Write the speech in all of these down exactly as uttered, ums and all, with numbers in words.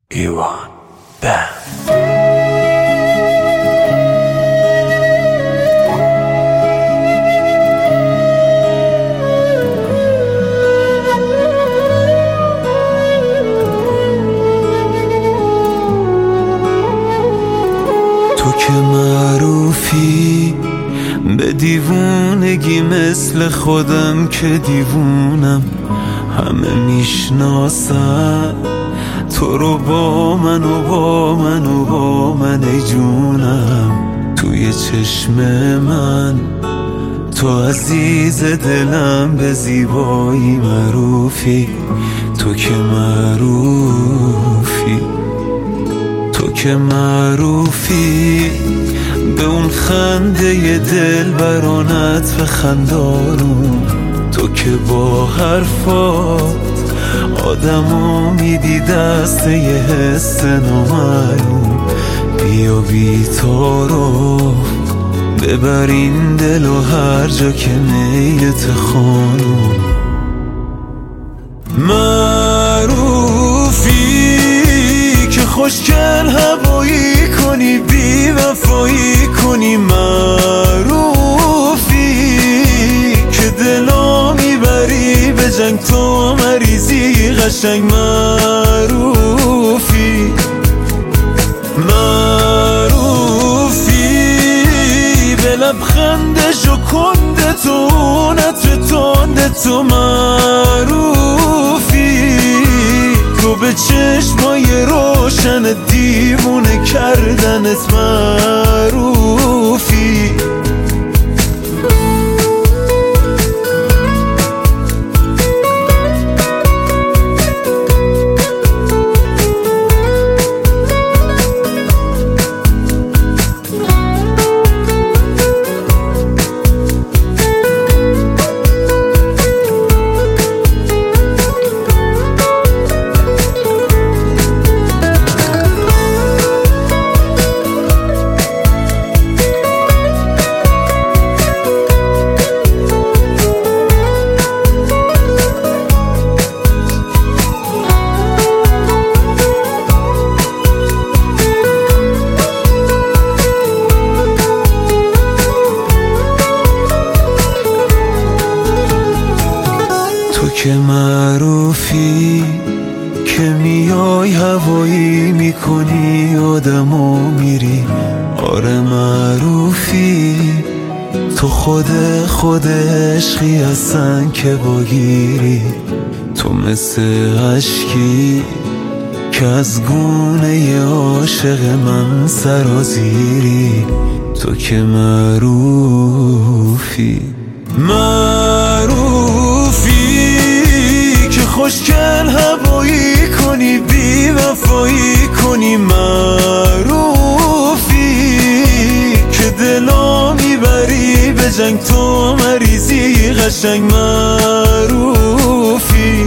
ایوان بند. تو که معروفی به دیوونگی مثل خودم که دیوونم، همه میشناسن تو رو با من و با من و با من ای جونم. توی چشم من تو عزیز دلم، به زیبایی معروفی. تو که معروفی تو که معروفی به اون خنده دل برانت و خندانون. تو که با حرفات آدمو میدی دست یه حس نامعلوم. بیا بی تو رو ببر این دل و هر جا که میلت خانوم. معروفی که خوشگل هوایی کنی، بی وفایی کنی. معروفی که دلا میبری به جنگ، تو مریضی قشنگ. معروفی معروفی به لبخند ژوکنده تو، نطر تنده تو. معروفی تو به چشمای روشن دیوونه کردنت. معروفی تو که معروفی که میای هوایی میکنی آدمو میری. آره معروفی تو خود خود عشقی هستن که باگیری. تو مثل عشقی که از گونه عاشق من سرازیری. تو که معروفی معروفی که خوشگل هوایی کنی، بی وفایی کنی. معروفی که دلا میبری به جنگ، تو مریضی قشنگ. معروفی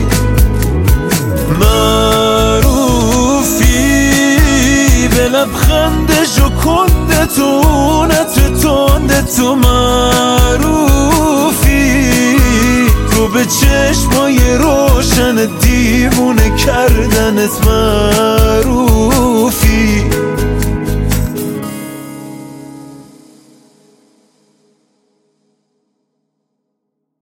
معروفی به لبخند ژوکنده تو، نطر تنده تو. معروفی تو به چشمای روشن دیوونه کردنت. معروفی